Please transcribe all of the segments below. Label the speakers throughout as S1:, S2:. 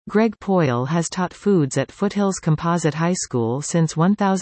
S1: Greg Poyle has taught foods at Foothills Composite High School since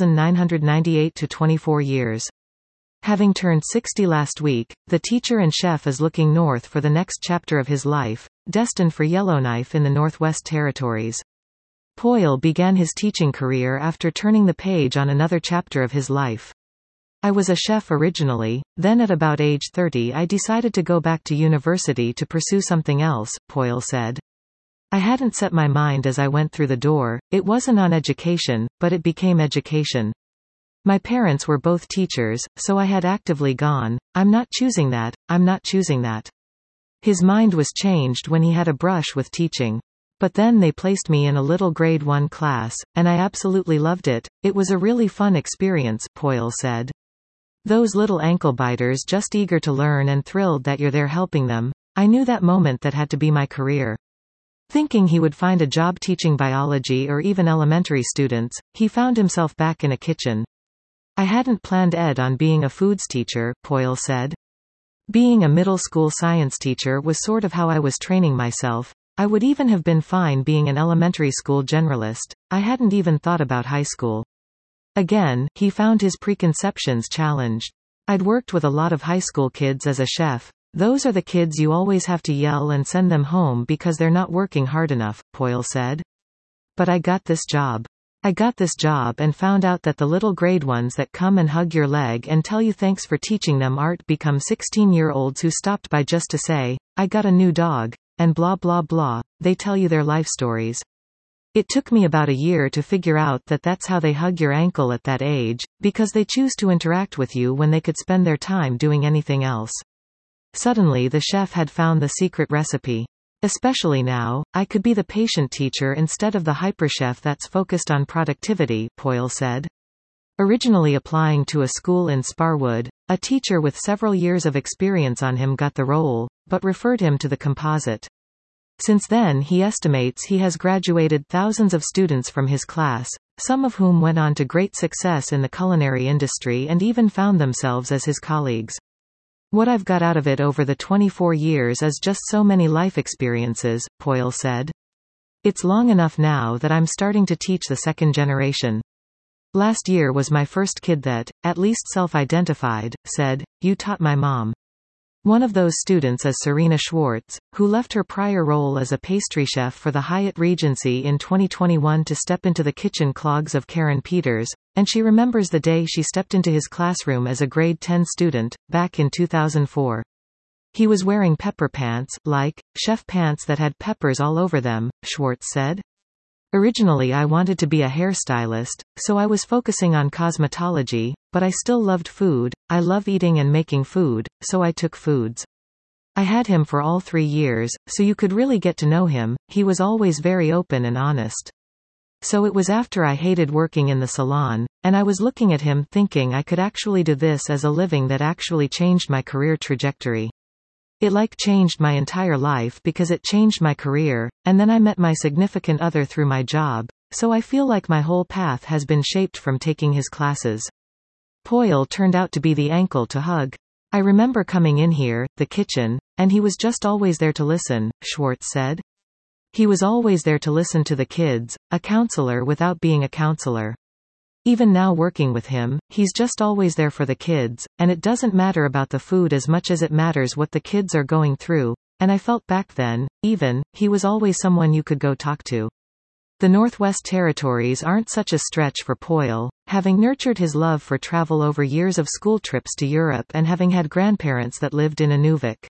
S1: 1998 to 24 years. Having turned 60 last week, the teacher and chef is looking north for the next chapter of his life, destined for Yellowknife in the Northwest Territories. Poyle began his teaching career after turning the page on another chapter of his life. I was a chef originally, then at about age 30 I decided to go back to university to pursue something else, Poyle said. I hadn't set my mind as I went through the door, it wasn't on education, but it became education. My parents were both teachers, so I had actively gone, I'm not choosing that, I'm not choosing that. His mind was changed when he had a brush with teaching. But then they placed me in a little grade 1 class, and I absolutely loved it, it was a really fun experience, Poyle said. Those little ankle biters just eager to learn and thrilled that you're there helping them. I knew that moment that had to be my career. Thinking he would find a job teaching biology or even elementary students, he found himself back in a kitchen. I hadn't planned on being a foods teacher, Poyle said. Being a middle school science teacher was sort of how I was training myself. I would even have been fine being an elementary school generalist. I hadn't even thought about high school. Again, he found his preconceptions challenged. I'd worked with a lot of high school kids as a chef. Those are the kids you always have to yell and send them home because they're not working hard enough, Poyle said. But I got this job. I got this job and found out that the little grade ones that come and hug your leg and tell you thanks for teaching them art become 16-year-olds who stopped by just to say, I got a new dog, and blah blah blah, they tell you their life stories. It took me about a year to figure out that that's how they hug your ankle at that age, because they choose to interact with you when they could spend their time doing anything else. Suddenly the chef had found the secret recipe. Especially now, I could be the patient teacher instead of the hyperchef that's focused on productivity, Poyle said. Originally applying to a school in Sparwood, a teacher with several years of experience on him got the role, but referred him to the composite. Since then he estimates he has graduated thousands of students from his class, some of whom went on to great success in the culinary industry and even found themselves as his colleagues. What I've got out of it over the 24 years is just so many life experiences, Poyle said. It's long enough now that I'm starting to teach the second generation. Last year was my first kid that, at least self-identified, said, you taught my mom. One of those students is Serena Schwartz, who left her prior role as a pastry chef for the Hyatt Regency in 2021 to step into the kitchen clogs of Karen Peters, and she remembers the day she stepped into his classroom as a grade 10 student, back in 2004. He was wearing pepper pants, like, chef pants that had peppers all over them, Schwartz said. Originally I wanted to be a hairstylist, so I was focusing on cosmetology, but I still loved food, I love eating and making food, so I took foods. I had him for all 3 years, so you could really get to know him, he was always very open and honest. So it was after I hated working in the salon, and I was looking at him thinking I could actually do this as a living that actually changed my career trajectory. It changed my entire life because it changed my career, and then I met my significant other through my job, so I feel like my whole path has been shaped from taking his classes. Poyle turned out to be the ankle to hug. I remember coming in here, the kitchen, and he was just always there to listen, Schwartz said. He was always there to listen to the kids, a counselor without being a counselor. Even now working with him, he's just always there for the kids, and it doesn't matter about the food as much as it matters what the kids are going through, and I felt back then, even, he was always someone you could go talk to. The Northwest Territories aren't such a stretch for Poyle, having nurtured his love for travel over years of school trips to Europe and having had grandparents that lived in Inuvik.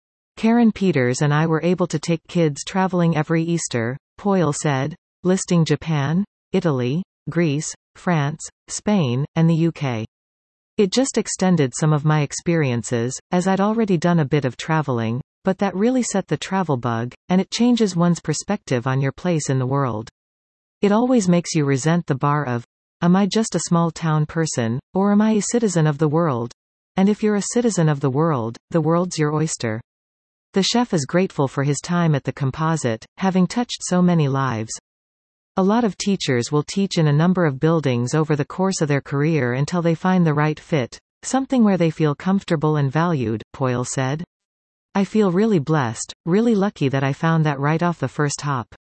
S1: Karen Peters and I were able to take kids traveling every Easter, Poyle said, listing Japan, Italy, Greece, France, Spain, and the UK. It just extended some of my experiences, as I'd already done a bit of traveling, but that really set the travel bug, and it changes one's perspective on your place in the world. It always makes you resent the bar of, am I just a small town person, or am I a citizen of the world? And if you're a citizen of the world's your oyster. The chef is grateful for his time at the composite, having touched so many lives. A lot of teachers will teach in a number of buildings over the course of their career until they find the right fit, something where they feel comfortable and valued, Poyle said. I feel really blessed, really lucky that I found that right off the first hop.